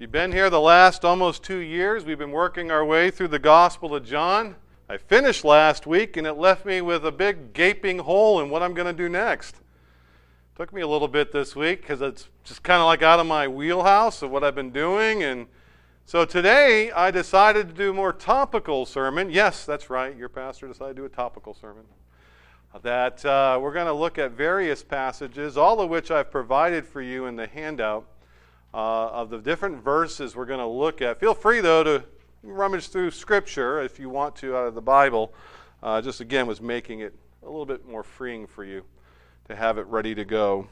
you've been here the last almost 2 years, we've been working our way through the Gospel of John. I finished last week and it left me with a big gaping hole in what I'm going to do next. Took me a little bit this week because it's just kind of like out of my wheelhouse of what I've been doing. And so today I decided to do a more topical sermon. Yes, that's right, your pastor decided to do a topical sermon. That we're going to look at various passages, all of which I've provided for you in the handout. Of the different verses we're going to look at. Feel free, though, to rummage through Scripture if you want to out of the Bible. Just again was making it a little bit more freeing for you to have it ready to go.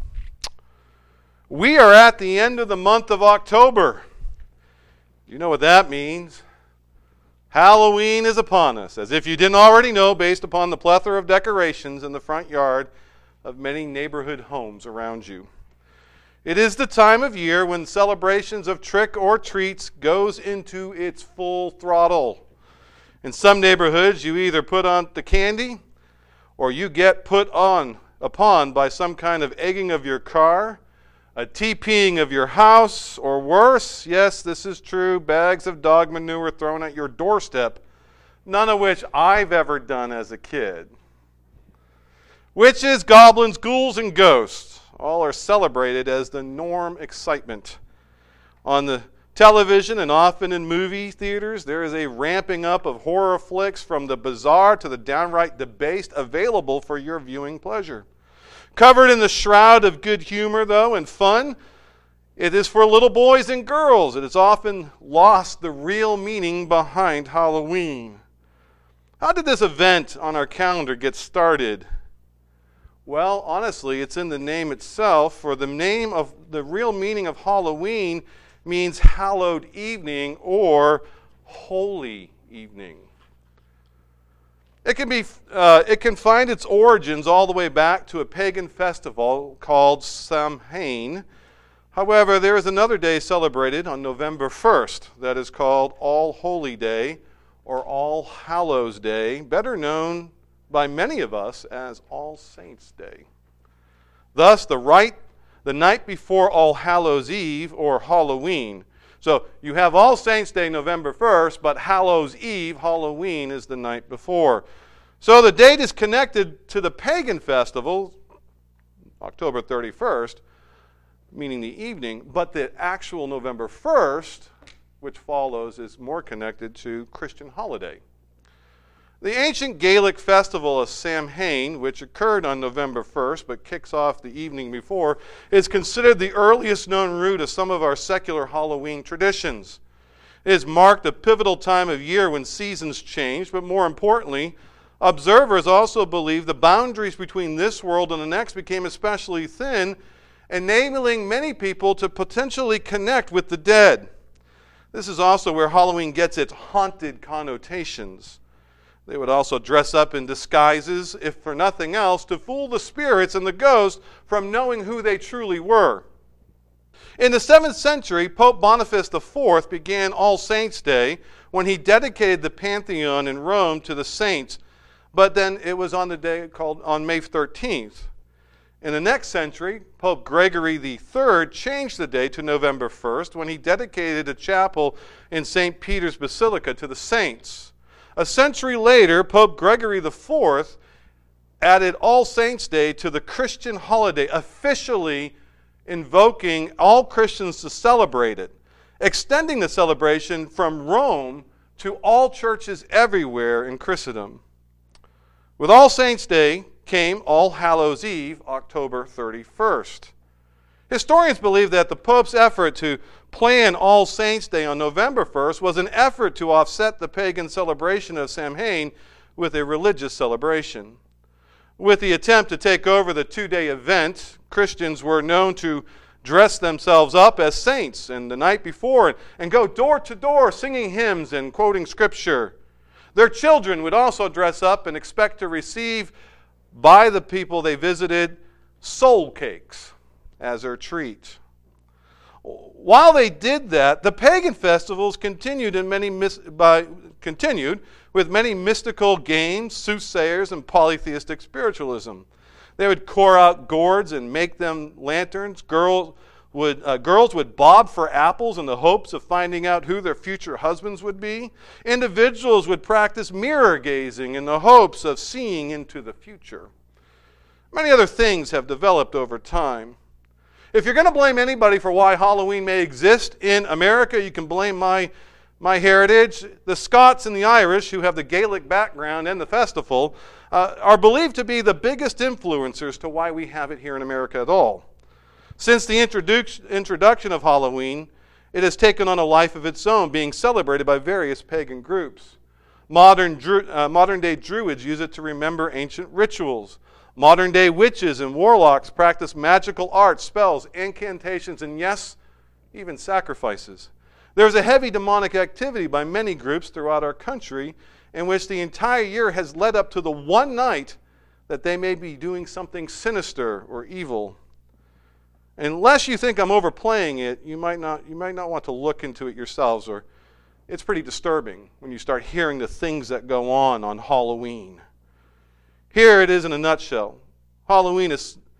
We are at the end of the month of October. You know what that means. Halloween is upon us, as if you didn't already know based upon the plethora of decorations in the front yard of many neighborhood homes around you. It is the time of year when celebrations of trick or treats goes into its full throttle. In some neighborhoods, you either put on the candy or you get put upon by some kind of egging of your car, a TPing of your house, or worse, yes, this is true, bags of dog manure thrown at your doorstep, none of which I've ever done as a kid. Witches, goblins, ghouls, and ghosts all are celebrated as the norm excitement. On the television and often in movie theaters, there is a ramping up of horror flicks from the bizarre to the downright debased available for your viewing pleasure. Covered in the shroud of good humor, though, and fun, it is for little boys and girls. It has often lost the real meaning behind Halloween. How did this event on our calendar get started? Well, honestly, it's in the name itself, for the real meaning of Halloween means hallowed evening or holy evening. It can find its origins all the way back to a pagan festival called Samhain. However, there is another day celebrated on November 1st that is called All Holy Day or All Hallows Day, better known by many of us as All Saints' Day. Thus, the night before All Hallows Eve, or Halloween. So you have All Saints' Day November 1st, but Hallows Eve, Halloween, is the night before. So the date is connected to the pagan festival, October 31st, meaning the evening, but the actual November 1st, which follows, is more connected to Christian holiday. The ancient Gaelic festival of Samhain, which occurred on November 1st but kicks off the evening before, is considered the earliest known root of some of our secular Halloween traditions. It has marked a pivotal time of year when seasons change, but more importantly, observers also believe the boundaries between this world and the next became especially thin, enabling many people to potentially connect with the dead. This is also where Halloween gets its haunted connotations. They would also dress up in disguises, if for nothing else, to fool the spirits and the ghosts from knowing who they truly were. In the 7th century, Pope Boniface IV began All Saints' Day when he dedicated the Pantheon in Rome to the saints, but then it was on the day called on May 13th. In the next century, Pope Gregory III changed the day to November 1st when he dedicated a chapel in St. Peter's Basilica to the saints. A century later, Pope Gregory IV added All Saints' Day to the Christian holiday, officially invoking all Christians to celebrate it, extending the celebration from Rome to all churches everywhere in Christendom. With All Saints' Day came All Hallows Eve, October 31st. Historians believe that the Pope's effort to plan All Saints' Day on November 1st was an effort to offset the pagan celebration of Samhain with a religious celebration. With the attempt to take over the 2-day event, Christians were known to dress themselves up as saints and the night before and go door to door singing hymns and quoting scripture. Their children would also dress up and expect to receive by the people they visited soul cakes as their treat. While they did that, the pagan festivals continued with many mystical games, soothsayers, and polytheistic spiritualism. They would pour out gourds and make them lanterns. Girls Girls would bob for apples in the hopes of finding out who their future husbands would be. Individuals would practice mirror gazing in the hopes of seeing into the future. Many other things have developed over time. If you're going to blame anybody for why Halloween may exist in America, you can blame my heritage. The Scots and the Irish, who have the Gaelic background and the festival, are believed to be the biggest influencers to why we have it here in America at all. Since the introduction of Halloween, it has taken on a life of its own, being celebrated by various pagan groups. Modern-day Druids use it to remember ancient rituals. Modern-day witches and warlocks practice magical arts, spells, incantations, and yes, even sacrifices. There's a heavy demonic activity by many groups throughout our country in which the entire year has led up to the one night that they may be doing something sinister or evil. Unless you think I'm overplaying it, you might not want to look into it yourselves, or it's pretty disturbing when you start hearing the things that go on Halloween. Here it is in a nutshell. Halloween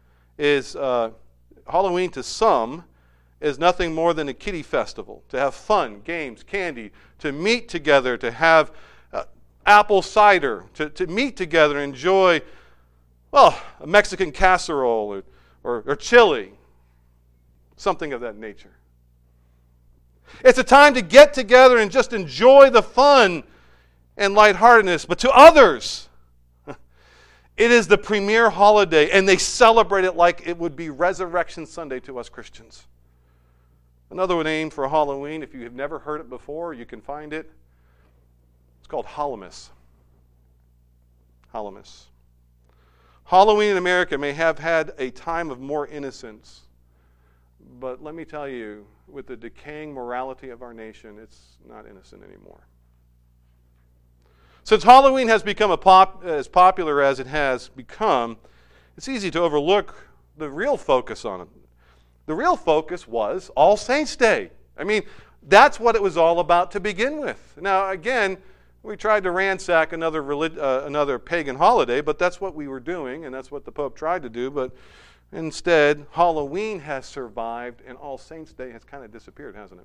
Halloween to some is nothing more than a kiddie festival, to have fun, games, candy, to meet together, to have apple cider, to meet together and enjoy, a Mexican casserole or chili, something of that nature. It's a time to get together and just enjoy the fun and lightheartedness. But to others, it is the premier holiday, and they celebrate it like it would be Resurrection Sunday to us Christians. Another name for Halloween, if you have never heard it before, you can find it. It's called Hallowmas. Hallowmas. Halloween in America may have had a time of more innocence, but let me tell you, with the decaying morality of our nation, it's not innocent anymore. Since Halloween has become as popular as it has become, it's easy to overlook the real focus on it. The real focus was All Saints' Day. I mean, that's what it was all about to begin with. Now, again, we tried to ransack another pagan holiday, but that's what we were doing, and that's what the Pope tried to do. But instead, Halloween has survived, and All Saints' Day has kind of disappeared, hasn't it?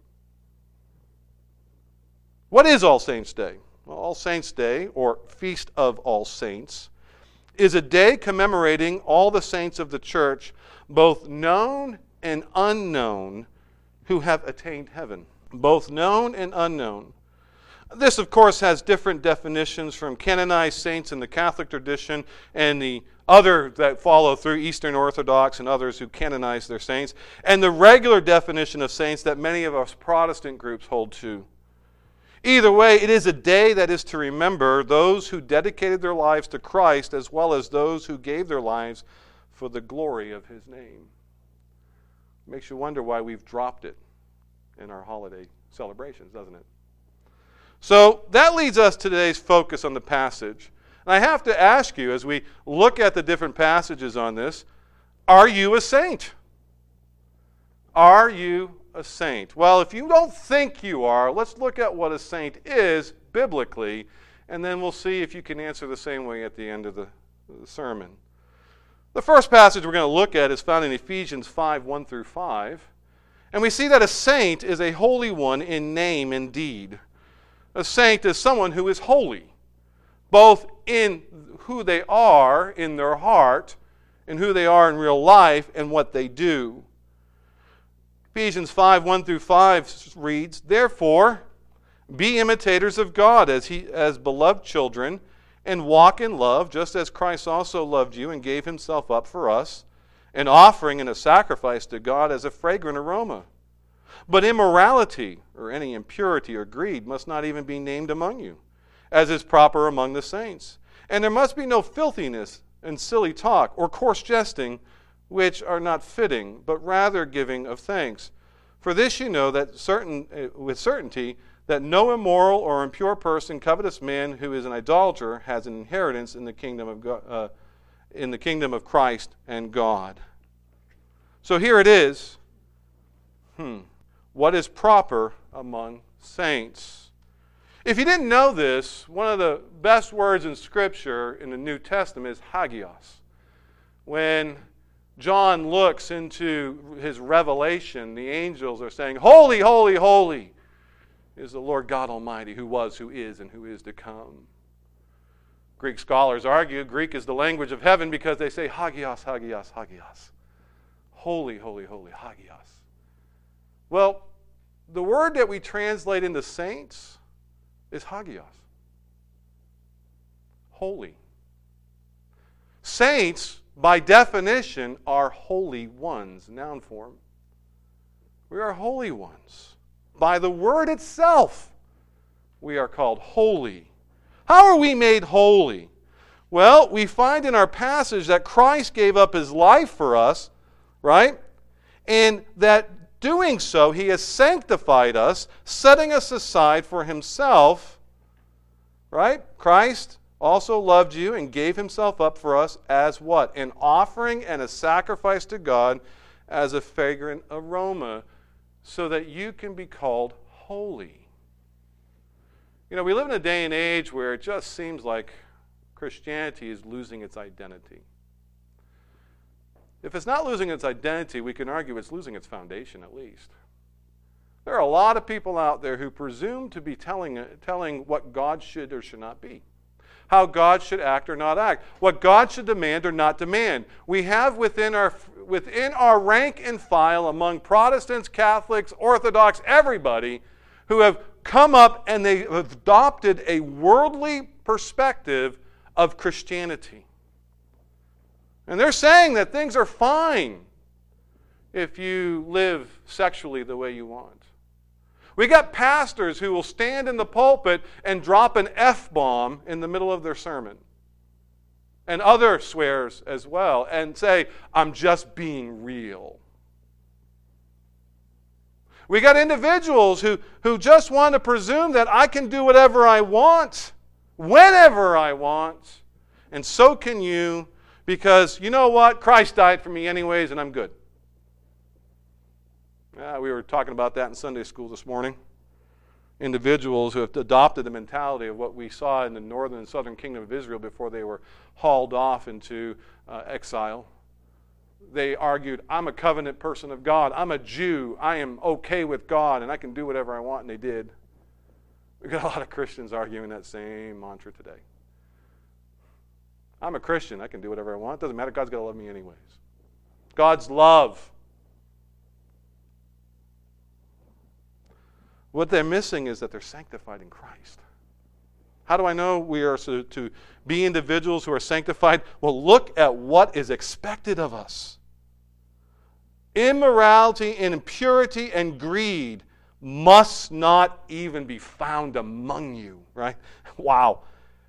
What is All Saints' Day? Well, All Saints' Day, or Feast of All Saints, is a day commemorating all the saints of the church, both known and unknown, who have attained heaven. Both known and unknown. This, of course, has different definitions from canonized saints in the Catholic tradition and the other that follow through Eastern Orthodox and others who canonize their saints, and the regular definition of saints that many of us Protestant groups hold to. Either way, it is a day that is to remember those who dedicated their lives to Christ, as well as those who gave their lives for the glory of His name. It makes you wonder why we've dropped it in our holiday celebrations, doesn't it? So that leads us to today's focus on the passage. And I have to ask you, as we look at the different passages on this, are you a saint? Are you a saint? Well, if you don't think you are, let's look at what a saint is biblically, and then we'll see if you can answer the same way at the end of the sermon. The first passage we're going to look at is found in Ephesians 5, 1 through 5. And we see that a saint is a holy one in name and deed. A saint is someone who is holy, both in who they are in their heart, and who they are in real life, and what they do. Ephesians 5, 1 through 5 reads, "Therefore, be imitators of God as beloved children, and walk in love, just as Christ also loved you and gave Himself up for us, an offering and a sacrifice to God as a fragrant aroma. But immorality, or any impurity or greed, must not even be named among you, as is proper among the saints. And there must be no filthiness and silly talk, or coarse jesting, which are not fitting, but rather giving of thanks. For this you know that with certainty, that no immoral or impure person, covetous man who is an idolater, has an inheritance in the kingdom of God, in the kingdom of Christ and God." So here it is. What is proper among saints? If you didn't know this, one of the best words in Scripture in the New Testament is hagios. When John looks into his revelation, the angels are saying, "Holy, holy, holy is the Lord God Almighty, who was, who is, and who is to come." Greek scholars argue Greek is the language of heaven because they say Hagios, Hagios, Hagios. Holy, holy, holy, Hagios. Well, the word that we translate into saints is Hagios. Holy. Saints, by definition, are holy ones, noun form. We are holy ones. By the word itself, we are called holy. How are we made holy? Well, we find in our passage that Christ gave up his life for us, right? And that doing so, he has sanctified us, setting us aside for himself, right? Christ also loved you and gave himself up for us as what? An offering and a sacrifice to God as a fragrant aroma, so that you can be called holy. You know, we live in a day and age where it just seems like Christianity is losing its identity. If it's not losing its identity, we can argue it's losing its foundation at least. There are a lot of people out there who presume to be telling what God should or should not be, how God should act or not act, what God should demand or not demand. We have within our rank and file among Protestants, Catholics, Orthodox, everybody, who have come up and they have adopted a worldly perspective of Christianity. And they're saying that things are fine if you live sexually the way you want. We got pastors who will stand in the pulpit and drop an F-bomb in the middle of their sermon. And other swears as well, and say, "I'm just being real." We got individuals who just want to presume that I can do whatever I want, whenever I want, and so can you, because you know what? Christ died for me anyways, and I'm good. We were talking about that in Sunday school this morning. Individuals who have adopted the mentality of what we saw in the northern and southern kingdom of Israel before they were hauled off into exile. They argued, "I'm a covenant person of God. I'm a Jew. I am okay with God, and I can do whatever I want," and they did. We've got a lot of Christians arguing that same mantra today. I'm a Christian. I can do whatever I want. It doesn't matter. God's got to love me anyways. God's love. What they're missing is that they're sanctified in Christ. How do I know we are to be individuals who are sanctified? Well, look at what is expected of us. Immorality and impurity and greed must not even be found among you, right? Wow.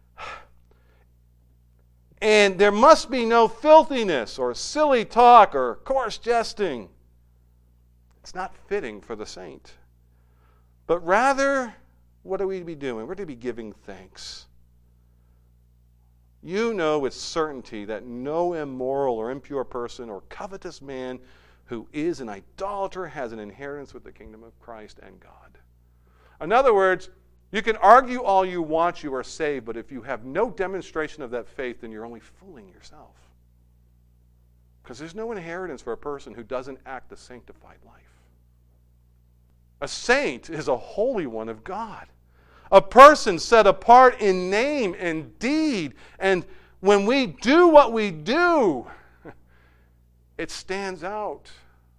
And there must be no filthiness or silly talk or coarse jesting. It's not fitting for the saint. But rather, what are we to be doing? We're to be giving thanks. You know with certainty that no immoral or impure person or covetous man who is an idolater has an inheritance with the kingdom of Christ and God. In other words, you can argue all you want you are saved, but if you have no demonstration of that faith, then you're only fooling yourself. Because there's no inheritance for a person who doesn't act a sanctified life. A saint is a holy one of God. A person set apart in name and deed. And when we do what we do, it stands out.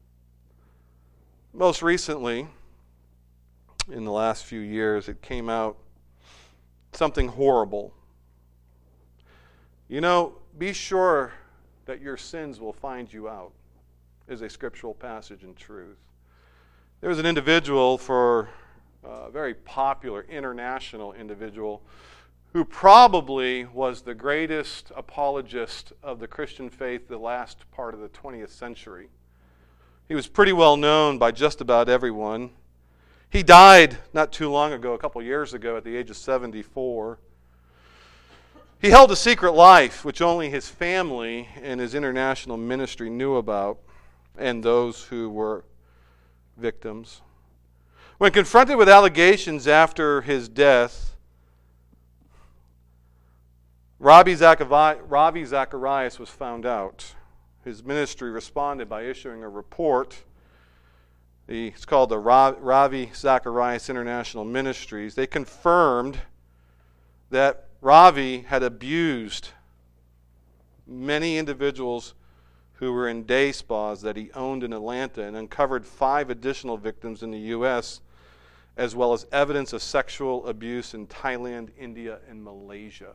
Most recently, in the last few years, it came out something horrible. You know, be sure that your sins will find you out, is a scriptural passage in truth. There was an individual, a very popular international individual, who probably was the greatest apologist of the Christian faith the last part of the 20th century. He was pretty well known by just about everyone. He died not too long ago, a couple years ago, at the age of 74. He held a secret life, which only his family and his international ministry knew about, and those who were victims. When confronted with allegations after his death, Ravi Zacharias was found out. his ministry responded by issuing a report. It's called the Ravi Zacharias International Ministries. They confirmed that Ravi had abused many individuals who were in day spas that he owned in Atlanta, and uncovered 5 additional victims in the U.S., as well as evidence of sexual abuse in Thailand, India, and Malaysia.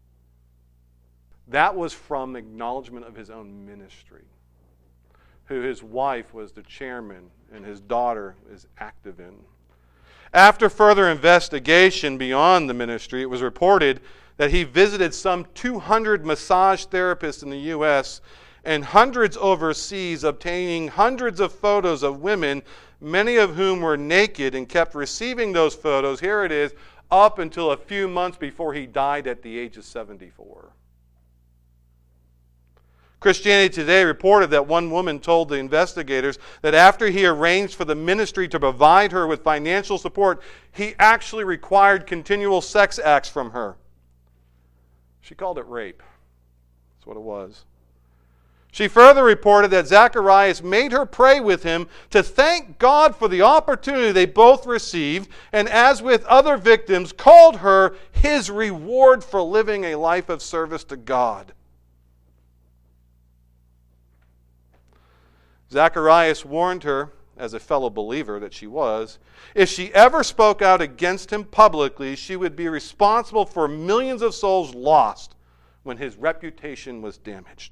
That was from acknowledgement of his own ministry, who his wife was the chairman and his daughter is active in. After further investigation beyond the ministry, it was reported that he visited some 200 massage therapists in the U.S. and hundreds overseas, obtaining hundreds of photos of women, many of whom were naked, and kept receiving those photos, here it is, up until a few months before he died at the age of 74. Christianity Today reported that one woman told the investigators that after he arranged for the ministry to provide her with financial support, he actually required continual sex acts from her. She called it rape. That's what it was. She further reported that Zacharias made her pray with him to thank God for the opportunity they both received, and as with other victims, called her his reward for living a life of service to God. Zacharias warned her, as a fellow believer that she was, if she ever spoke out against him publicly, she would be responsible for millions of souls lost when his reputation was damaged.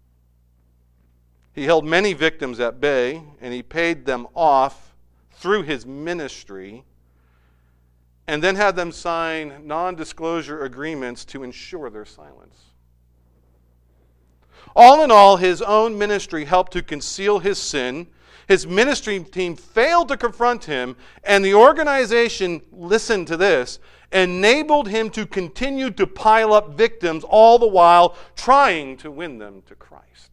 He held many victims at bay, and he paid them off through his ministry, and then had them sign non-disclosure agreements to ensure their silence. All in all, his own ministry helped to conceal his sin. His ministry team failed to confront him, and the organization, listen to this, enabled him to continue to pile up victims, all the while trying to win them to Christ.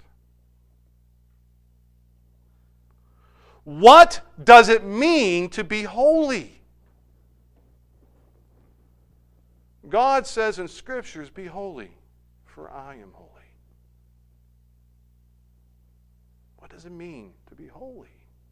What does it mean to be holy? God says in Scriptures, be holy, for I am holy. What does it mean to be holy?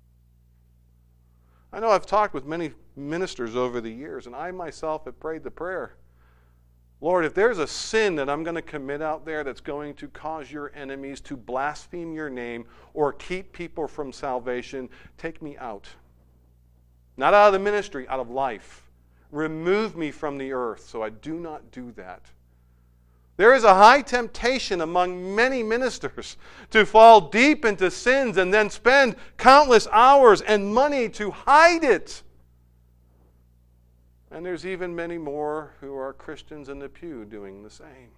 I know I've talked with many ministers over the years, and I myself have prayed the prayer, Lord, if there's a sin that I'm going to commit out there that's going to cause your enemies to blaspheme your name or keep people from salvation, take me out. Not out of the ministry, out of life. Remove me from the earth so I do not do that. There is a high temptation among many ministers to fall deep into sins and then spend countless hours and money to hide it. And there's even many more who are Christians in the pew doing the same.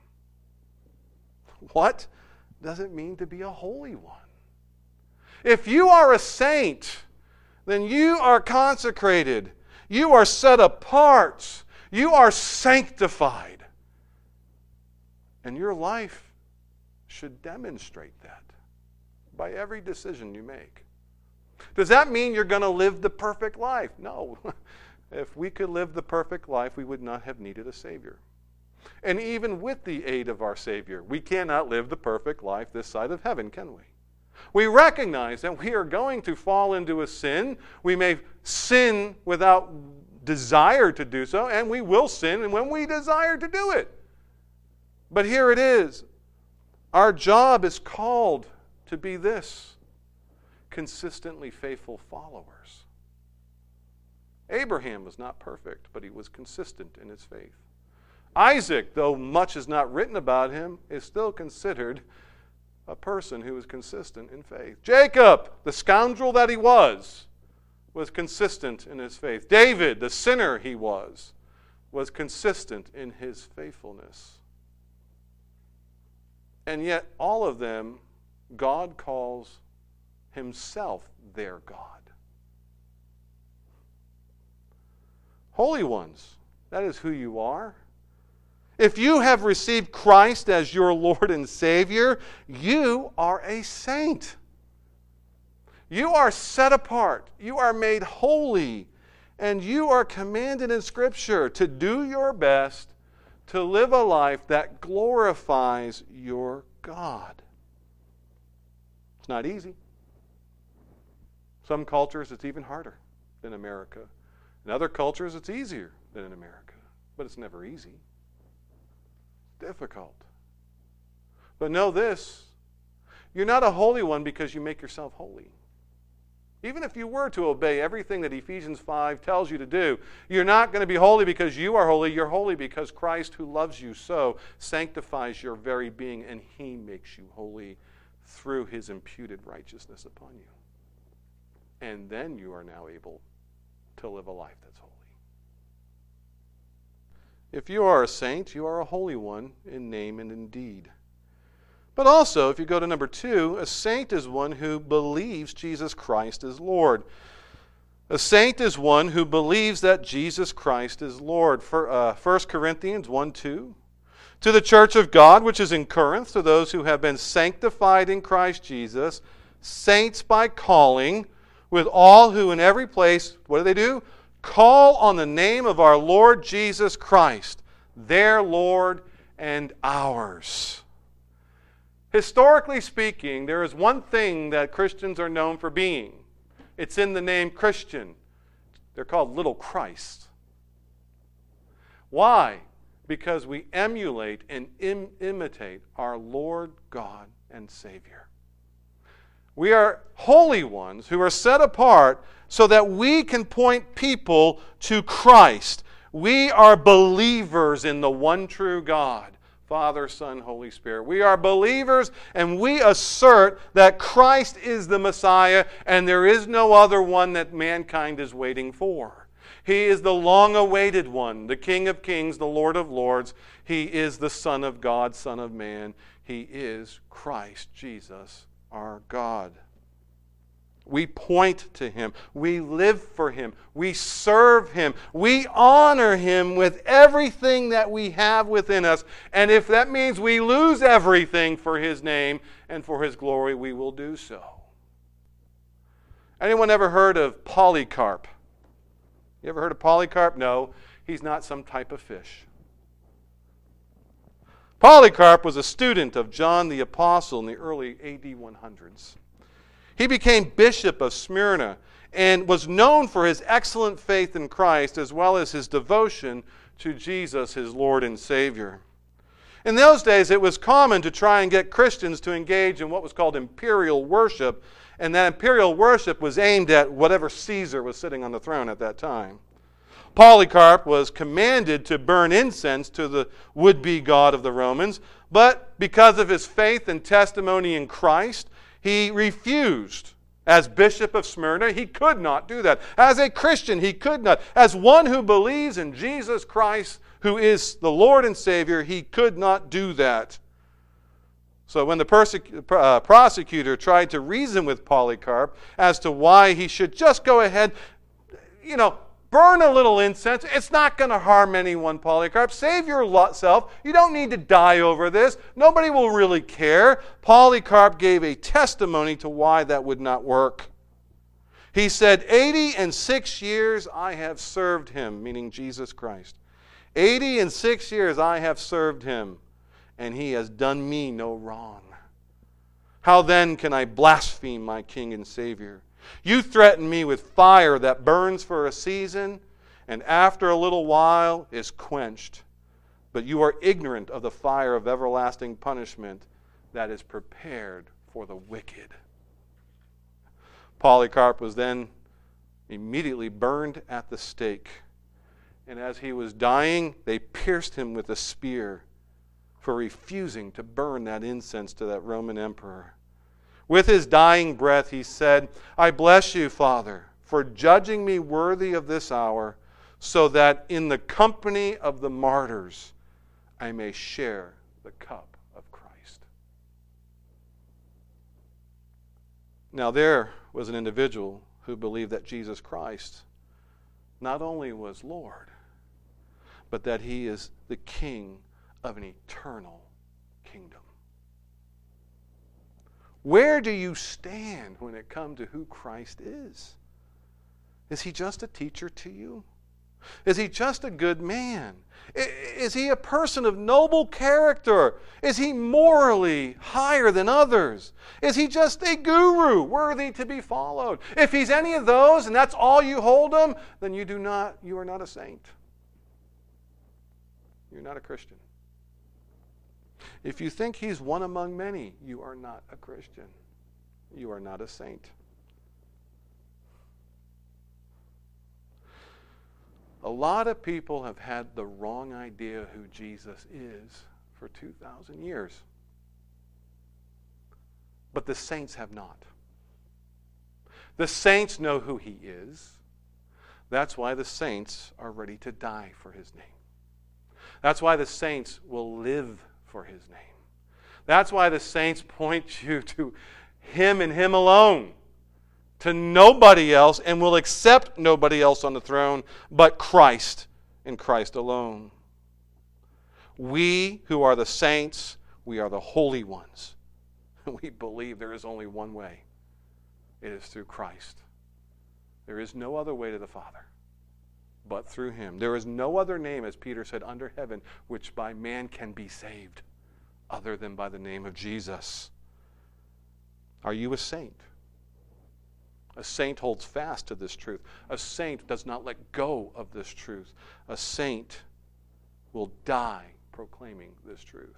What does it mean to be a holy one? If you are a saint, then you are consecrated. You are set apart. You are sanctified. And your life should demonstrate that by every decision you make. Does that mean you're going to live the perfect life? No. If we could live the perfect life, we would not have needed a Savior. And even with the aid of our Savior, we cannot live the perfect life this side of heaven, can we? We recognize that we are going to fall into a sin. We may sin without desire to do so, and we will sin when we desire to do it. But here it is. Our job is called to be this: consistently faithful followers. Abraham was not perfect, but he was consistent in his faith. Isaac, though much is not written about him, is still considered a person who was consistent in faith. Jacob, the scoundrel that he was consistent in his faith. David, the sinner he was consistent in his faithfulness. And yet, all of them, God calls himself their God. Holy ones, that is who you are. If you have received Christ as your Lord and Savior, you are a saint. You are set apart. You are made holy. And you are commanded in Scripture to do your best to live a life that glorifies your God. not easy. Some cultures, it's even harder than America. In other cultures, it's easier than in America. But it's never easy. Difficult. But know this, you're not a holy one because you make yourself holy. Even if you were to obey everything that Ephesians 5 tells you to do, you're not going to be holy because you are holy. You're holy because Christ, who loves you so, sanctifies your very being, and He makes you holy through His imputed righteousness upon you. And then you are now able to live a life that's holy. If you are a saint, you are a holy one in name and in deed. But also, if you go to number 2, a saint is one who believes Jesus Christ is Lord. A saint is one who believes that Jesus Christ is Lord. 1 Corinthians 1:2. To the church of God, which is in Corinth, to those who have been sanctified in Christ Jesus, saints by calling, with all who in every place, what do? Call on the name of our Lord Jesus Christ, their Lord and ours. Historically speaking, there is one thing that Christians are known for being. It's in the name Christian. They're called little Christ. Why? Because we emulate and imitate our Lord God and Savior. We are holy ones who are set apart so that we can point people to Christ. We are believers in the one true God, Father, Son, Holy Spirit. We are believers, and we assert that Christ is the Messiah and there is no other one that mankind is waiting for. He is the long-awaited one, the King of Kings, the Lord of Lords. He is the Son of God, Son of Man. He is Christ Jesus, our God. We point to Him. We live for Him. We serve Him. We honor Him with everything that we have within us. And if that means we lose everything for His name and for His glory, we will do so. Anyone ever heard of Polycarp? You ever heard of Polycarp? No, he's not some type of fish. Polycarp was a student of John the Apostle in the early AD 100s. He became bishop of Smyrna and was known for his excellent faith in Christ as well as his devotion to Jesus, his Lord and Savior. In those days, it was common to try and get Christians to engage in what was called imperial worship, and that imperial worship was aimed at whatever Caesar was sitting on the throne at that time. Polycarp was commanded to burn incense to the would-be god of the Romans, but because of his faith and testimony in Christ, he refused. As bishop of Smyrna, he could not do that. As a Christian, he could not. As one who believes in Jesus Christ, who is the Lord and Savior, he could not do that. So when the prosecutor tried to reason with Polycarp as to why he should just go ahead, burn a little incense. It's not going to harm anyone, Polycarp. Save yourself. You don't need to die over this. Nobody will really care. Polycarp gave a testimony to why that would not work. He said, 86 years I have served Him, meaning Jesus Christ. 86 years I have served Him, and He has done me no wrong. How then can I blaspheme my King and Savior? You threaten me with fire that burns for a season and after a little while is quenched. But you are ignorant of the fire of everlasting punishment that is prepared for the wicked. Polycarp was then immediately burned at the stake. And as he was dying, they pierced him with a spear for refusing to burn that incense to that Roman emperor. With his dying breath, he said, I bless you, Father, for judging me worthy of this hour, so that in the company of the martyrs I may share the cup of Christ. Now there was an individual who believed that Jesus Christ not only was Lord, but that He is the King of an eternal kingdom. Where do you stand when it comes to who Christ is? Is He just a teacher to you? Is he just a good man? Is he a person of noble character? Is he morally higher than others? Is he just a guru worthy to be followed? If he's any of those and that's all you hold him, then you are not a saint. You're not a Christian. If you think he's one among many, you are not a Christian. You are not a saint. A lot of people have had the wrong idea who Jesus is for 2,000 years. But the saints have not. The saints know who he is. That's why the saints are ready to die for his name. That's why the saints will live for his name. That's why the saints point you to him and him alone, to nobody else, and will accept nobody else on the throne but Christ and Christ alone. We who are the saints, we are the holy ones. We believe there is only one way. It is through Christ. There is no other way to the Father but through him. There is no other name, as Peter said, under heaven which by man can be saved other than by the name of Jesus. Are you a saint? A saint holds fast to this truth. A saint does not let go of this truth. A saint will die proclaiming this truth.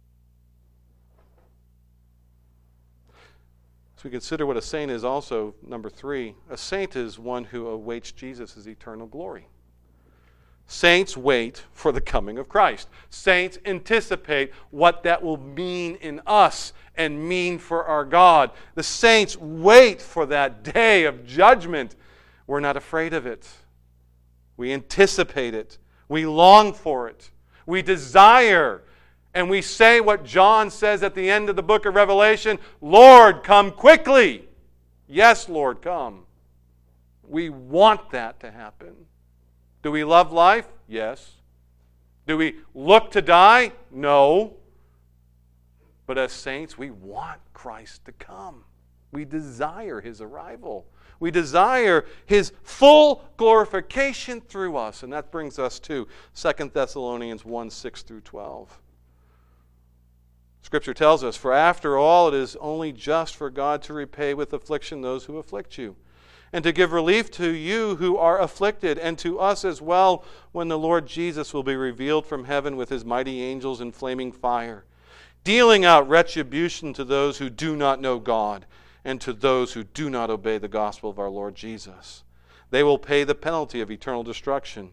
As we consider what a saint is also, number 3, a saint is one who awaits Jesus' eternal glory. Saints wait for the coming of Christ. Saints anticipate what that will mean in us and mean for our God. The saints wait for that day of judgment. We're not afraid of it. We anticipate it. We long for it. We desire. And we say what John says at the end of the book of Revelation, Lord, come quickly. Yes, Lord, come. We want that to happen. Do we love life? Yes. Do we look to die? No. But as saints, we want Christ to come. We desire his arrival. We desire his full glorification through us. And that brings us to 2 Thessalonians 1, 6 through 12. Scripture tells us, for after all, it is only just for God to repay with affliction those who afflict you, and to give relief to you who are afflicted, and to us as well, when the Lord Jesus will be revealed from heaven with his mighty angels in flaming fire, dealing out retribution to those who do not know God, and to those who do not obey the gospel of our Lord Jesus. They will pay the penalty of eternal destruction.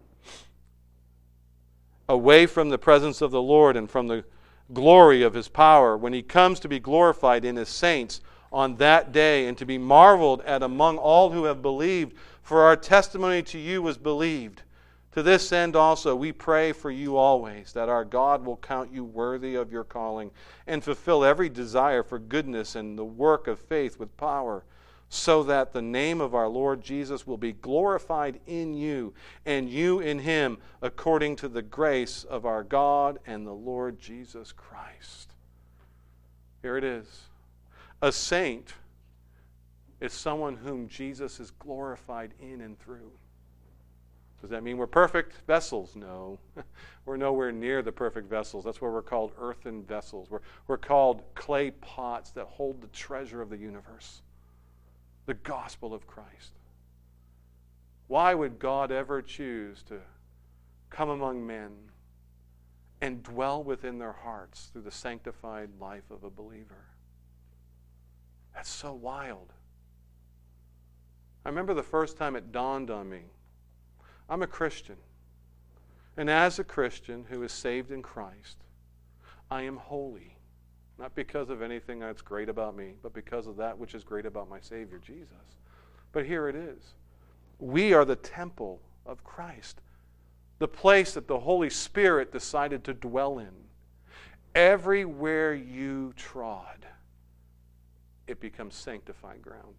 Away from the presence of the Lord and from the glory of his power, when he comes to be glorified in his saints on that day, and to be marveled at among all who have believed, for our testimony to you was believed. To this end also we pray for you always, that our God will count you worthy of your calling, and fulfill every desire for goodness and the work of faith with power, so that the name of our Lord Jesus will be glorified in you, and you in him, according to the grace of our God and the Lord Jesus Christ. Here it is. A saint is someone whom Jesus is glorified in and through. Does that mean we're perfect vessels? No. We're nowhere near the perfect vessels. That's why we're called earthen vessels. We're called clay pots that hold the treasure of the universe, the gospel of Christ. Why would God ever choose to come among men and dwell within their hearts through the sanctified life of a believer? That's so wild. I remember the first time it dawned on me. I'm a Christian. And as a Christian who is saved in Christ, I am holy. Not because of anything that's great about me, but because of that which is great about my Savior, Jesus. But here it is. We are the temple of Christ, the place that the Holy Spirit decided to dwell in. Everywhere you trod, it becomes sanctified ground.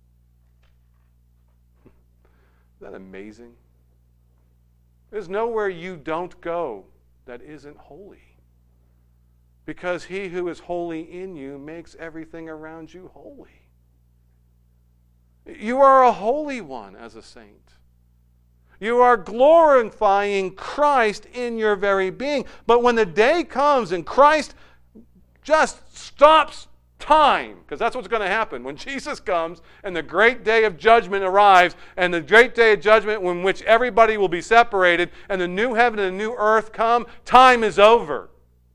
Isn't that amazing? There's nowhere you don't go that isn't holy. Because he who is holy in you makes everything around you holy. You are a holy one as a saint. You are glorifying Christ in your very being. But when the day comes and Christ just stops time, because that's what's going to happen. When Jesus comes and the great day of judgment arrives, and the great day of judgment in which everybody will be separated, and the new heaven and the new earth come, time is over.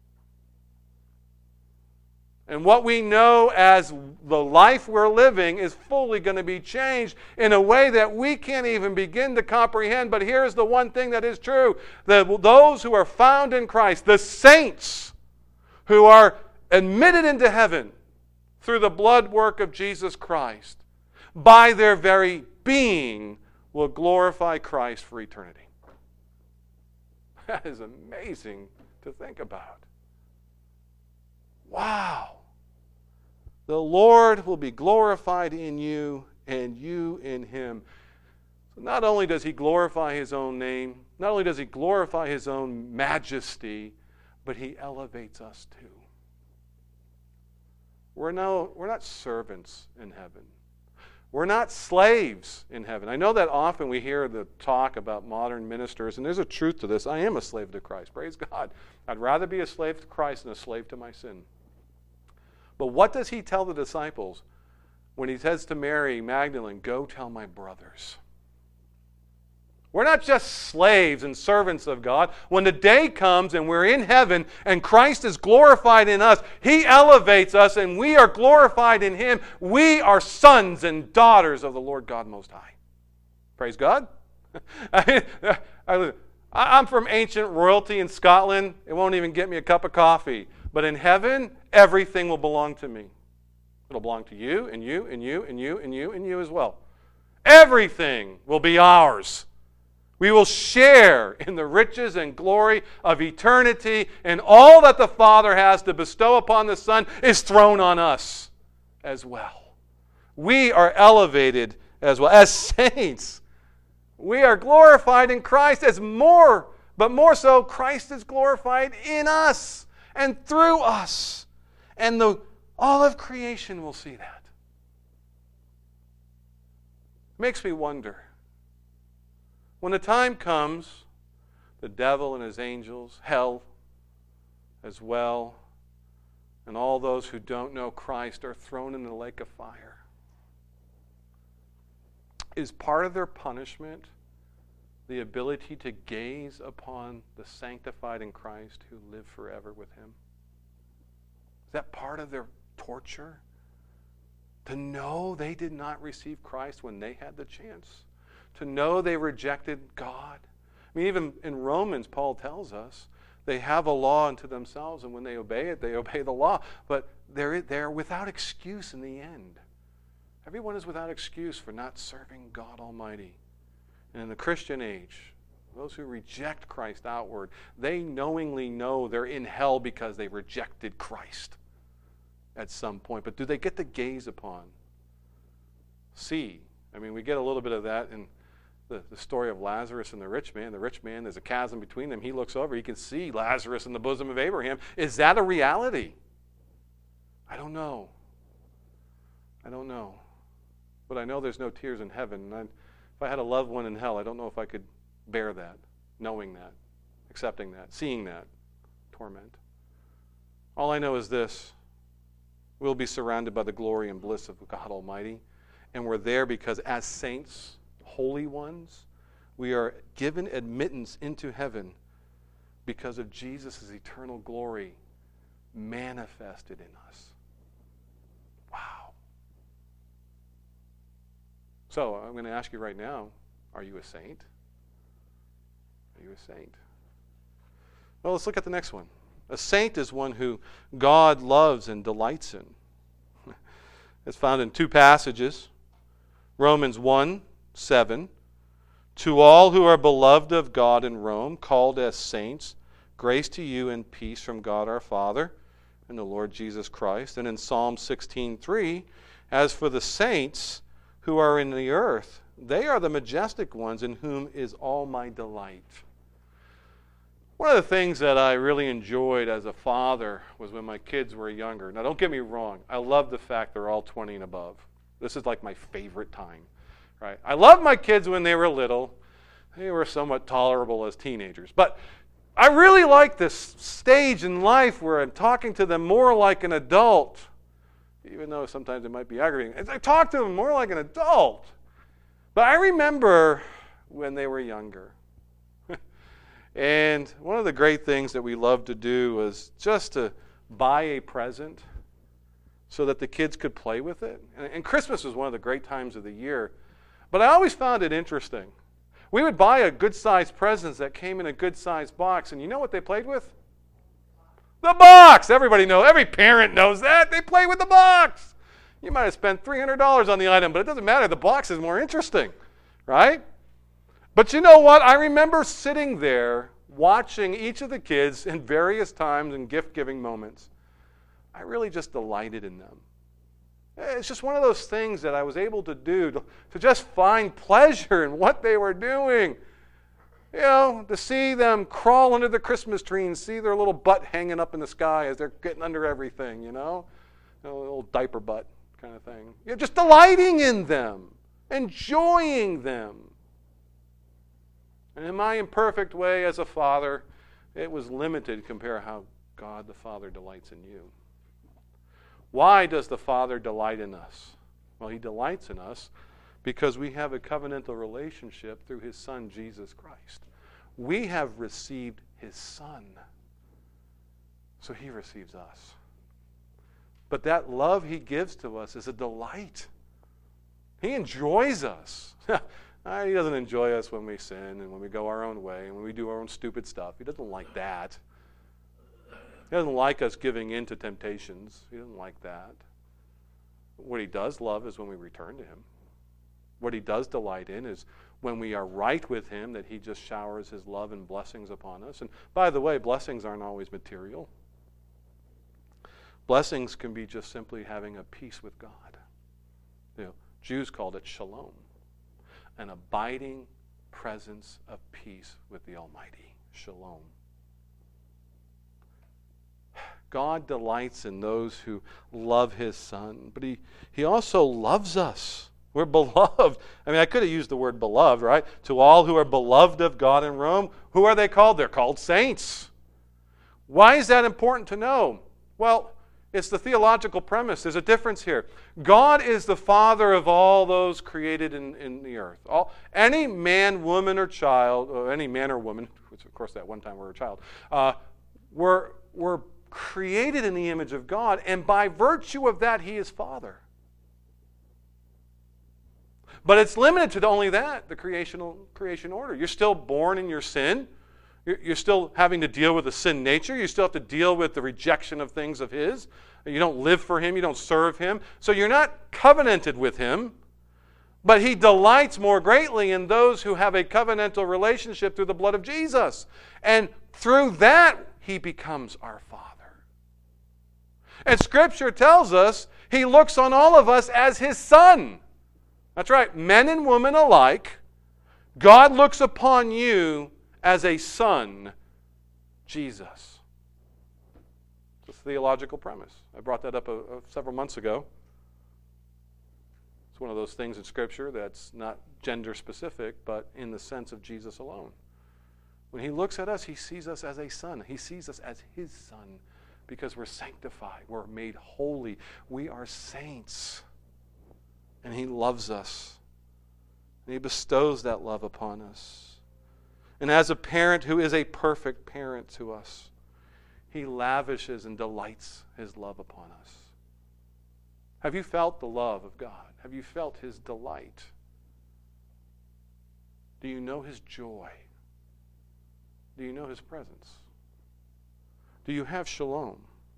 And what we know as the life we're living is fully going to be changed in a way that we can't even begin to comprehend. But here's the one thing that is true. Those who are found in Christ, the saints who are admitted into heaven through the blood work of Jesus Christ, by their very being will glorify Christ for eternity. That is amazing to think about. Wow. The Lord will be glorified in you and you in Him. So not only does He glorify His own name, not only does He glorify His own majesty, but He elevates us too. We're not servants in heaven. We're not slaves in heaven. I know that often we hear the talk about modern ministers, and there's a truth to this. I am a slave to Christ. Praise God. I'd rather be a slave to Christ than a slave to my sin. But what does He tell the disciples when He says to Mary Magdalene, "Go tell my brothers"? We're not just slaves and servants of God. When the day comes and we're in heaven and Christ is glorified in us, He elevates us and we are glorified in Him. We are sons and daughters of the Lord God Most High. Praise God. I'm from ancient royalty in Scotland. It won't even get me a cup of coffee. But in heaven, everything will belong to me. It'll belong to you and you and you and you and you and you as well. Everything will be ours. We will share in the riches and glory of eternity, and all that the Father has to bestow upon the Son is thrown on us as well. We are elevated as well. As saints, we are glorified in Christ as more, but more so, Christ is glorified in us and through us. And all of creation will see that. It makes me wonder. When the time comes, the devil and his angels, hell as well, and all those who don't know Christ are thrown in the lake of fire. Is part of their punishment the ability to gaze upon the sanctified in Christ who live forever with Him? Is that part of their torture? To know they did not receive Christ when they had the chance? To know they rejected God? I mean, even in Romans, Paul tells us they have a law unto themselves, and when they obey it, they obey the law. But they're without excuse in the end. Everyone is without excuse for not serving God Almighty. And in the Christian age, those who reject Christ outward, they knowingly know they're in hell because they rejected Christ at some point. But do they get to gaze upon? See. I mean, we get a little bit of that in the story of Lazarus and the rich man. The rich man, there's a chasm between them. He looks over. He can see Lazarus in the bosom of Abraham. Is that a reality? I don't know. But I know there's no tears in heaven. And if I had a loved one in hell, I don't know if I could bear that, knowing that, accepting that, seeing that torment. All I know is this. We'll be surrounded by the glory and bliss of God Almighty. And we're there because as saints, holy ones, we are given admittance into heaven because of Jesus' eternal glory manifested in us. Wow. So I'm going to ask you right now, are you a saint? Are you a saint? Well, let's look at the next one. A saint is one who God loves and delights in. It's found in two passages. Romans 1:7. To all who are beloved of God in Rome, called as saints, grace to you and peace from God our Father and the Lord Jesus Christ. And in Psalm 16:3, as for the saints who are in the earth, they are the majestic ones in whom is all my delight. One of the things that I really enjoyed as a father was when my kids were younger. Now, don't get me wrong. I love the fact they're all 20 and above. This is like my favorite time, right? I loved my kids when they were little. They were somewhat tolerable as teenagers. But I really like this stage in life where I'm talking to them more like an adult, even though sometimes it might be aggravating. I talk to them more like an adult. But I remember when they were younger. And one of the great things that we loved to do was just to buy a present so that the kids could play with it. And Christmas was one of the great times of the year. But I always found it interesting. We would buy a good-sized present that came in a good-sized box, and you know what they played with? The box! Everybody knows. Every parent knows that. They play with the box. You might have spent $300 on the item, but it doesn't matter. The box is more interesting, right? But you know what? I remember sitting there watching each of the kids in various times and gift-giving moments. I really just delighted in them. It's just one of those things that I was able to do, to just find pleasure in what they were doing. You know, to see them crawl under the Christmas tree and see their little butt hanging up in the sky as they're getting under everything, you know? A little diaper butt kind of thing. You're just delighting in them, enjoying them. And in my imperfect way as a father, it was limited compared to how God the Father delights in you. Why does the Father delight in us? Well, He delights in us because we have a covenantal relationship through His Son, Jesus Christ. We have received His Son, so He receives us. But that love He gives to us is a delight. He enjoys us. He doesn't enjoy us when we sin and when we go our own way and when we do our own stupid stuff. He doesn't like that. He doesn't like us giving in to temptations. He doesn't like that. What He does love is when we return to Him. What He does delight in is when we are right with Him, that He just showers His love and blessings upon us. And by the way, blessings aren't always material. Blessings can be just simply having a peace with God. You know, Jews called it shalom, an abiding presence of peace with the Almighty. Shalom. God delights in those who love His Son, but He also loves us. We're beloved. I mean, I could have used the word beloved, right? To all who are beloved of God in Rome, who are they called? They're called saints. Why is that important to know? Well, it's the theological premise. There's a difference here. God is the Father of all those created in the earth. Any man, woman, or child, or any man or woman, which of course at one time were a child, were created in the image of God, and by virtue of that, He is Father. But it's limited to only that, the creation order. You're still born in your sin. You're still having to deal with the sin nature. You still have to deal with the rejection of things of His. You don't live for Him. You don't serve Him. So you're not covenanted with Him. But He delights more greatly in those who have a covenantal relationship through the blood of Jesus. And through that, He becomes our Father. And Scripture tells us He looks on all of us as His Son. That's right, men and women alike. God looks upon you as a son, Jesus. It's a theological premise. I brought that up several months ago. It's one of those things in Scripture that's not gender specific, but in the sense of Jesus alone. When He looks at us, He sees us as a son. He sees us as His Son because we're sanctified. We're made holy. We are saints. And He loves us. And He bestows that love upon us. And as a parent who is a perfect parent to us, He lavishes and delights His love upon us. Have you felt the love of God? Have you felt His delight? Do you know His joy? Do you know His presence? Do you have shalom?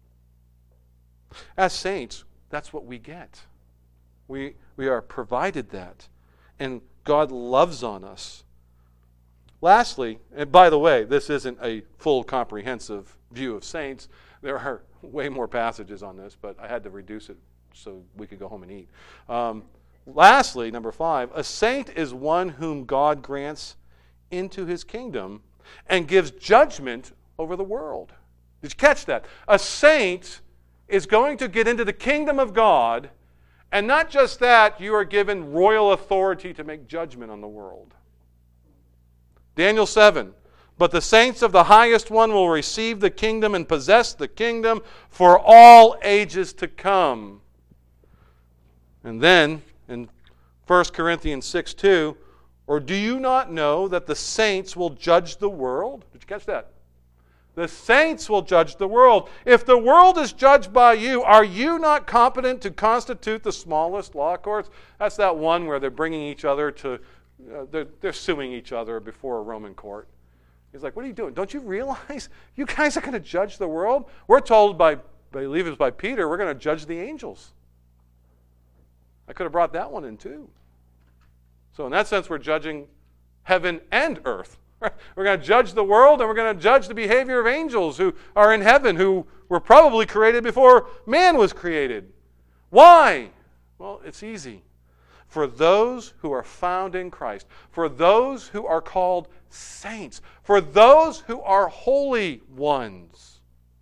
As saints, that's what we get. We are provided that. And God loves on us. Lastly, and by the way, this isn't a full comprehensive view of saints. There are way more passages on this, but I had to reduce it so we could go home and eat. Lastly, number 5, a saint is one whom God grants into His kingdom and gives judgment over the world. Did you catch that? A saint is going to get into the kingdom of God, and not just that, you are given royal authority to make judgment on the world. Daniel 7. But the saints of the highest one will receive the kingdom and possess the kingdom for all ages to come. And then in 1 Corinthians 6:2, or do you not know that the saints will judge the world? Did you catch that? The saints will judge the world. If the world is judged by you, are you not competent to constitute the smallest law courts? That's that one where they're bringing each other to, they're suing each other before a Roman court. He's like, what are you doing? Don't you realize you guys are going to judge the world? We're told by, I believe it was by Peter, we're going to judge the angels. I could have brought that one in too. So in that sense, we're judging heaven and earth. We're going to judge the world, and we're going to judge the behavior of angels who are in heaven, who were probably created before man was created. Why? Well, it's easy. For those who are found in Christ, for those who are called saints, for those who are holy ones,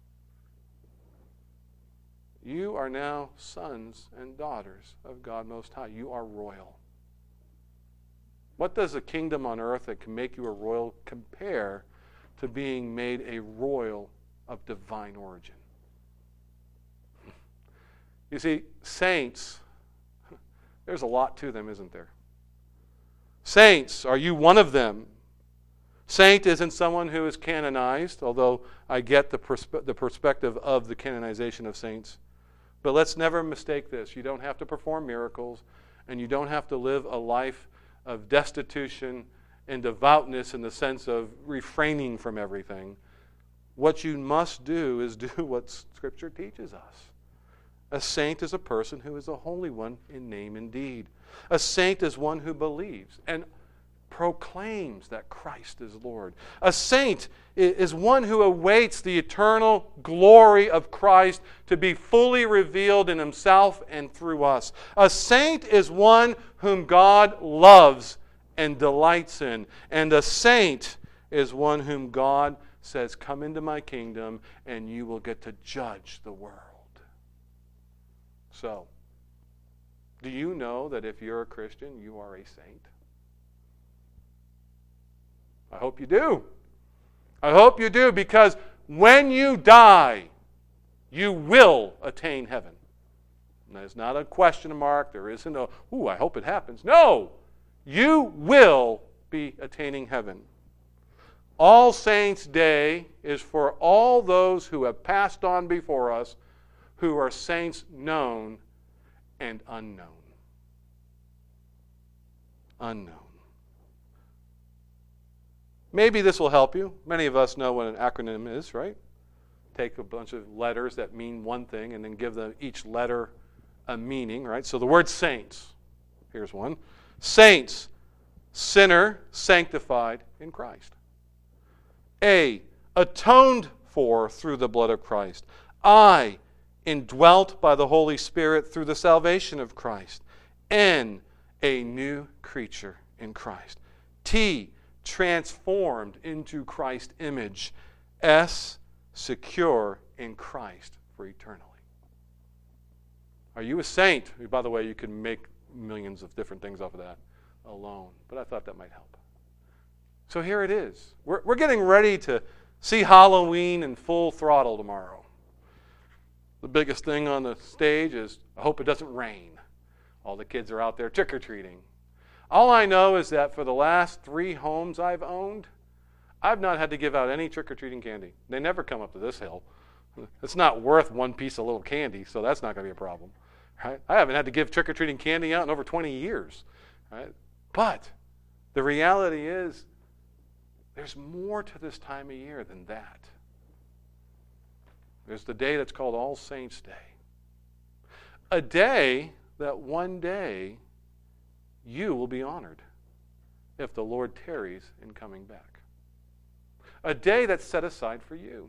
you are now sons and daughters of God Most High. You are royal. What does a kingdom on earth that can make you a royal compare to being made a royal of divine origin? You see, saints, there's a lot to them, isn't there? Saints, are you one of them? Saint isn't someone who is canonized, although I get the perspective of the canonization of saints. But let's never mistake this. You don't have to perform miracles, and you don't have to live a life of destitution and devoutness in the sense of refraining from everything. What you must do is do what Scripture teaches us. A saint is a person who is a holy one in name and deed. A saint is one who believes and proclaims that Christ is Lord. A saint is one who awaits the eternal glory of Christ to be fully revealed in himself and through us. A saint is one whom God loves and delights in. And a saint is one whom God says, come into my kingdom and you will get to judge the world. So, do you know that if you're a Christian, you are a saint? I hope you do. I hope you do, because when you die, you will attain heaven. And that is not a question mark. There isn't a, I hope it happens. No! You will be attaining heaven. All Saints' Day is for all those who have passed on before us, who are saints known and unknown. Unknown. Maybe this will help you. Many of us know what an acronym is, right? Take a bunch of letters that mean one thing and then give them each letter a meaning, right? So the word saints, here's one. Saints, sinner sanctified in Christ. A, atoned for through the blood of Christ. I, indwelt by the Holy Spirit through the salvation of Christ. N, a new creature in Christ. T, transformed into Christ's image. S, secure in Christ for eternally. Are you a saint? By the way, you can make millions of different things off of that alone, but I thought that might help. So here it is. We're getting ready to see Halloween in full throttle tomorrow. The biggest thing on the stage is, I hope it doesn't rain. All the kids are out there trick-or-treating. All I know is that for the last 3 homes I've owned, I've not had to give out any trick-or-treating candy. They never come up to this hill. It's not worth one piece of little candy, so that's not going to be a problem. Right? I haven't had to give trick-or-treating candy out in over 20 years. Right? But the reality is, there's more to this time of year than that. There's the day that's called All Saints' Day. A day that one day you will be honored if the Lord tarries in coming back. A day that's set aside for you.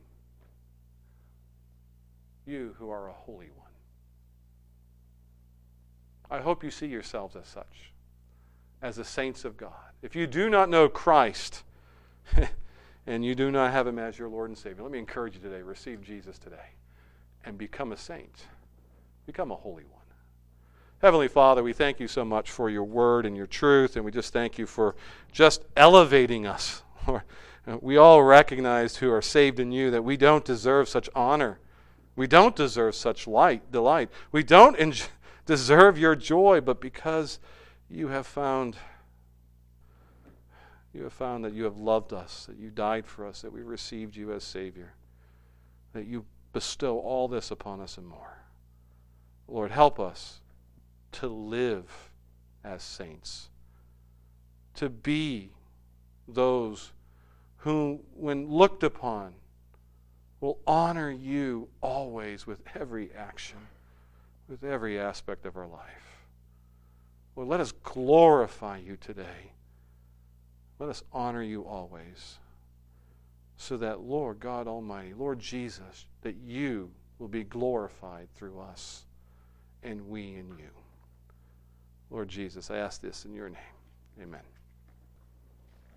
You who are a holy one. I hope you see yourselves as such, as the saints of God. If you do not know Christ, and you do not have him as your Lord and Savior, let me encourage you today, receive Jesus today and become a saint. Become a holy one. Heavenly Father, we thank you so much for your word and your truth, and we just thank you for just elevating us Lord, we all recognize who are saved in you that we don't deserve such honor. We don't deserve such delight. We don't deserve your joy, but because you have found that you have loved us, that you died for us, that we received you as Savior, that you bestow all this upon us and more. Lord, help us to live as saints, to be those who, when looked upon, will honor you always with every action, with every aspect of our life. Lord, let us glorify you today. Let us honor you always, so that, Lord God Almighty, Lord Jesus, that you will be glorified through us and we in you. Lord Jesus, I ask this in your name. Amen.